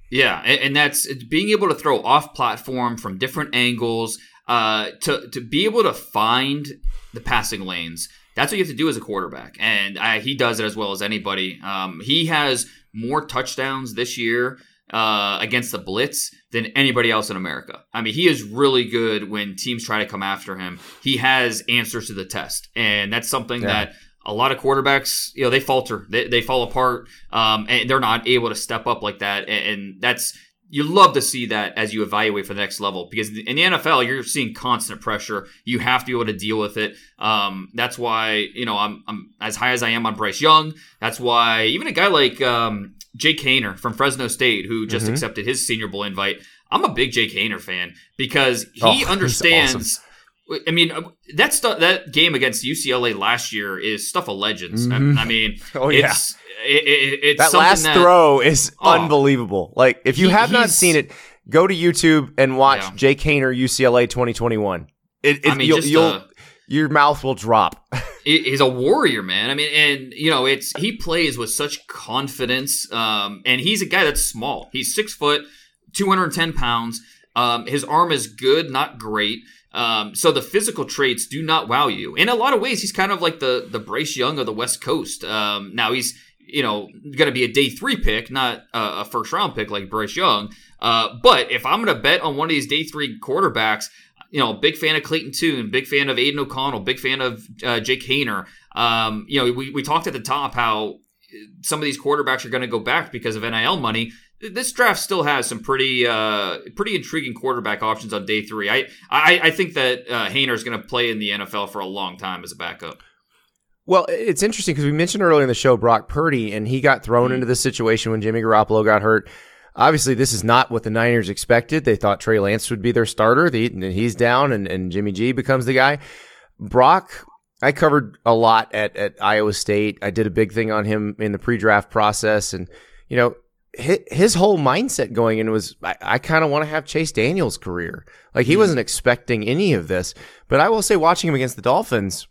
Yeah, and, and that's being able to throw off platform from different angles, uh, to to be able to find the passing lanes. That's what you have to do as a quarterback, and I, he does it as well as anybody. Um, he has more touchdowns this year uh, against the blitz than anybody else in America. I mean, he is really good when teams try to come after him. He has answers to the test, and that's something yeah. that a lot of quarterbacks, you know, they falter, they, they fall apart, um, and they're not able to step up like that. And, and that's you love to see that as you evaluate for the next level, because in the N F L, you're seeing constant pressure. You have to be able to deal with it. Um, that's why, you know, I'm, I'm as high as I am on Bryce Young. That's why even a guy like um, Jake Haener from Fresno State, who just mm-hmm. accepted his Senior Bowl invite, I'm a big Jake Haener fan because he oh, understands. Awesome. I mean, that stuff, that game against U C L A last year is stuff of legends. Mm-hmm. I, I mean, oh yeah. It's, It, it, it's that last that, throw is oh, unbelievable. Like, if you he, have not seen it, go to YouTube and watch yeah. Jake Haener U C L A twenty twenty-one. It, it, I mean, you'll, just you'll, uh, your mouth will drop. He's a warrior, man. I mean, and you know, it's he plays with such confidence. Um, and he's a guy that's small. He's six foot, two hundred ten pounds. Um, his arm is good, not great. Um, so the physical traits do not wow you. In a lot of ways, he's kind of like the the Bryce Young of the West Coast. Um, now he's you know, going to be a day three pick, not a, a first round pick like Bryce Young. Uh, but if I'm going to bet on one of these day three quarterbacks, you know, big fan of Clayton Tune, big fan of Aiden O'Connell, big fan of uh, Jake Haener. Um, you know, we, we talked at the top how some of these quarterbacks are going to go back because of N I L money. This draft still has some pretty uh, pretty intriguing quarterback options on day three. I I, I think that uh, Haener is going to play in the N F L for a long time as a backup. Well, it's interesting because we mentioned earlier in the show Brock Purdy, and he got thrown mm-hmm. into this situation when Jimmy Garoppolo got hurt. Obviously, this is not what the Niners expected. They thought Trey Lance would be their starter. The, he's down, and, and Jimmy G becomes the guy. Brock, I covered a lot at, at Iowa State. I did a big thing on him in the pre-draft process, and you know, his, his whole mindset going in was, I, I kind of want to have Chase Daniel's career. Like, he mm-hmm. wasn't expecting any of this. But I will say, watching him against the Dolphins,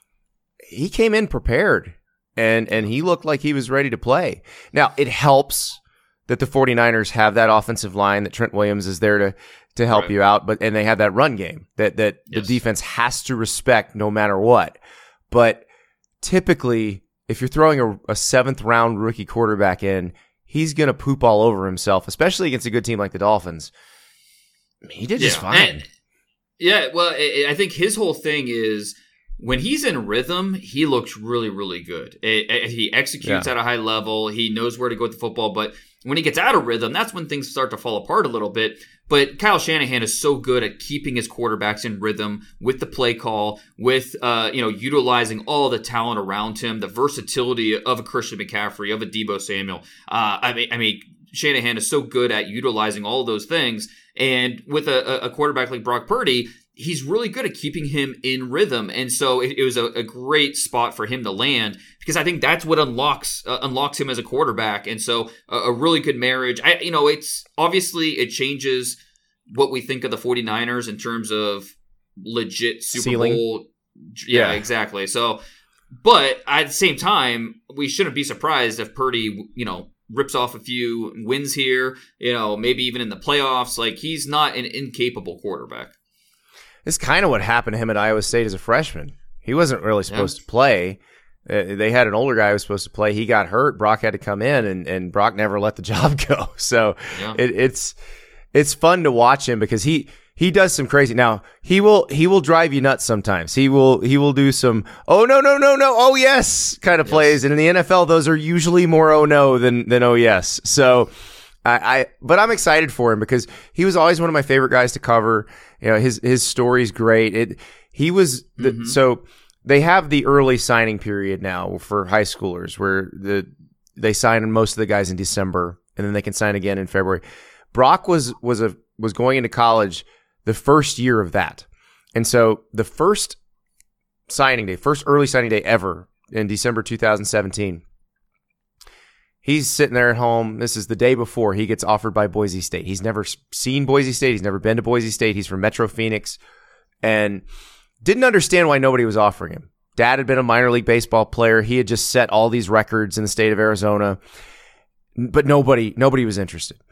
he came in prepared, and and he looked like he was ready to play. Now, it helps that the 49ers have that offensive line, that Trent Williams is there to to help right. you out, but and they have that run game that that yes. the defense has to respect no matter what. But typically, if you're throwing a, a seventh round rookie quarterback in, he's going to poop all over himself, especially against a good team like the Dolphins. He did yeah. just fine. And, yeah, well, I think his whole thing is, when he's in rhythm, he looks really, really good. He executes yeah. at a high level. He knows where to go with the football. But when he gets out of rhythm, that's when things start to fall apart a little bit. But Kyle Shanahan is so good at keeping his quarterbacks in rhythm with the play call, with uh, you know, utilizing all the talent around him, the versatility of a Christian McCaffrey, of a Deebo Samuel. Uh, I mean, I mean, Shanahan is so good at utilizing all those things. And with a, a quarterback like Brock Purdy, he's really good at keeping him in rhythm. And so it, it was a, a great spot for him to land, because I think that's what unlocks uh, unlocks him as a quarterback. And so a, a really good marriage. I, you know, it's obviously it changes what we think of the 49ers in terms of legit Super Ceiling. Bowl. Yeah, yeah, exactly. So, but at the same time, we shouldn't be surprised if Purdy, you know, rips off a few wins here, you know, maybe even in the playoffs. Like, he's not an incapable quarterback. It's kind of what happened to him at Iowa State as a freshman. He wasn't really supposed yeah. to play. Uh, they had an older guy who was supposed to play. He got hurt. Brock had to come in, and, and Brock never let the job go. So yeah. it, it's it's fun to watch him, because he he does some crazy. Now he will he will drive you nuts sometimes. He will he will do some oh no no no no oh yes kind of yes. plays, and in the N F L those are usually more oh no than than oh yes. So. I, I, but I'm excited for him, because he was always one of my favorite guys to cover. You know, his his story's great. It he was the, mm-hmm. so they have the early signing period now for high schoolers, where the they sign most of the guys in December, and then they can sign again in February. Brock was was a was going into college the first year of that, and so the first signing day, first early signing day ever in December two thousand seventeen. He's sitting there at home. This is the day before he gets offered by Boise State. He's never seen Boise State. He's never been to Boise State. He's from Metro Phoenix, and didn't understand why nobody was offering him. Dad had been a minor league baseball player. He had just set all these records in the state of Arizona, but nobody, nobody was interested.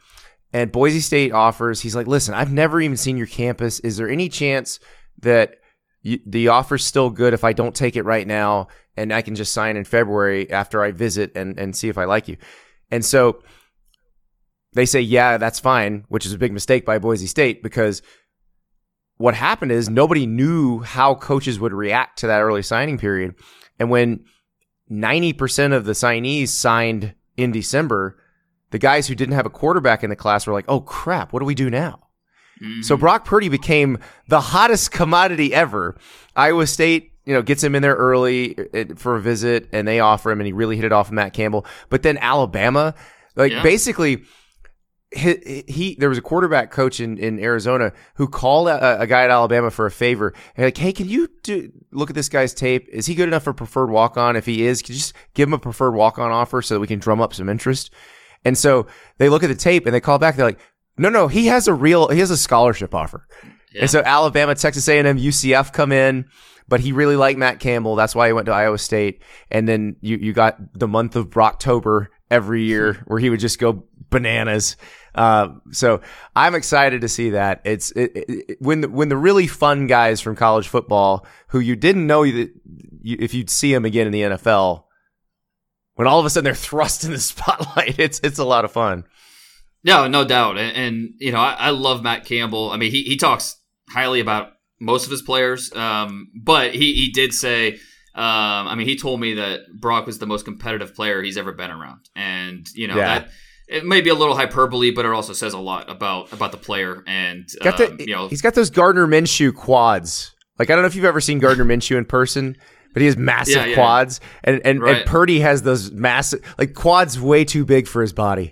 And Boise State offers. He's like, listen, I've never even seen your campus. Is there any chance that you, the offer's still good if I don't take it right now and I can just sign in February after I visit and, and see if I like you? And so they say, yeah, that's fine, which is a big mistake by Boise State, because what happened is nobody knew how coaches would react to that early signing period. And when ninety percent of the signees signed in December, the guys who didn't have a quarterback in the class were like, oh, crap, what do we do now? Mm-hmm. So Brock Purdy became the hottest commodity ever. Iowa State, you know, gets him in there early for a visit, and they offer him, and he really hit it off with Matt Campbell. But then Alabama, like yeah. basically – He, he there was a quarterback coach in, in Arizona who called a, a guy at Alabama for a favor. And like, hey, can you do, look at this guy's tape? Is he good enough for preferred walk-on? If he is, can you just give him a preferred walk-on offer so that we can drum up some interest? And so they look at the tape and they call back. They're like, no, no, he has a real, he has a scholarship offer. Yeah. And so Alabama, Texas A and M, U C F come in, but he really liked Matt Campbell. That's why he went to Iowa State. And then you, you got the month of Brocktober every year where he would just go bananas. Uh, so I'm excited to see that. It's it, it, when the, when the really fun guys from college football who you didn't know that you, if you'd see them again in the N F L, when all of a sudden they're thrust in the spotlight, it's it's a lot of fun. No, no doubt. And, and you know, I, I love Matt Campbell. I mean, he, he talks highly about most of his players, um, but he, he did say, um, I mean, he told me that Brock was the most competitive player he's ever been around. And, you know, yeah. that it may be a little hyperbole, but it also says a lot about about the player. And got um, the, you know, he's got those Gardner Minshew quads. Like, I don't know if you've ever seen Gardner Minshew in person, but he has massive yeah, yeah. quads, and and, right. and Purdy has those massive, like, quads way too big for his body.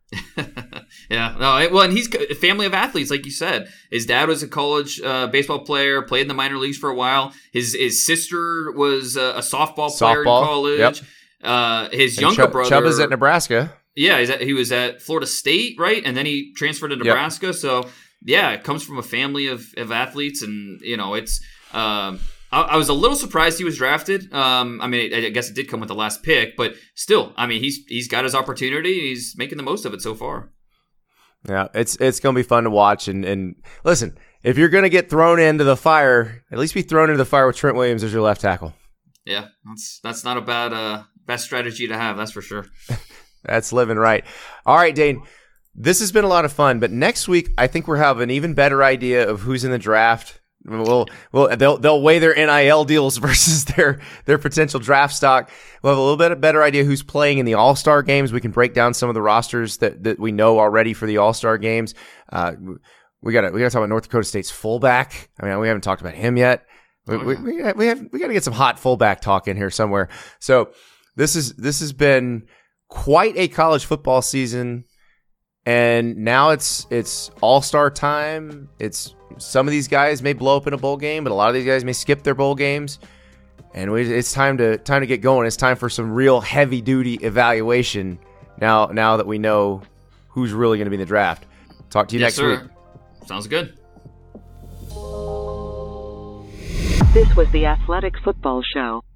yeah, no, it, well, and he's a family of athletes, like you said. His dad was a college uh, baseball player, played in the minor leagues for a while. His his sister was a, a softball player softball, in college. Yep. Uh, his and younger Ch- brother, Chubb is at Nebraska. Yeah, he's at, he was at Florida State, right? And then he transferred to Nebraska. Yep. So, yeah, it comes from a family of, of athletes. And, you know, it's um, I, I was a little surprised he was drafted. Um, I mean, I, I guess it did come with the last pick. But still, I mean, he's he's got his opportunity. He's making the most of it so far. Yeah, it's it's going to be fun to watch. And, and listen, if you're going to get thrown into the fire, at least be thrown into the fire with Trent Williams as your left tackle. Yeah, that's that's not a bad uh, best strategy to have, that's for sure. That's living right. All right, Dane, this has been a lot of fun, but next week I think we'll have an even better idea of who's in the draft. We'll, we'll they'll they'll weigh their N I L deals versus their their potential draft stock. We'll have a little bit of better idea who's playing in the All-Star games. We can break down some of the rosters that, that we know already for the All-Star games. Uh, we got we got to talk about North Dakota State's fullback. I mean, we haven't talked about him yet. We oh, yeah. we, we have we have we got to get some hot fullback talk in here somewhere. So this is this has been quite a college football season, and now it's it's all-star time. It's some of these guys may blow up in a bowl game, but a lot of these guys may skip their bowl games, and we, it's time to time to get going. It's time for some real heavy-duty evaluation now now that we know who's really going to be in the draft. Talk to you yes, next sir. week. Sounds good. This was the Athletic Football Show.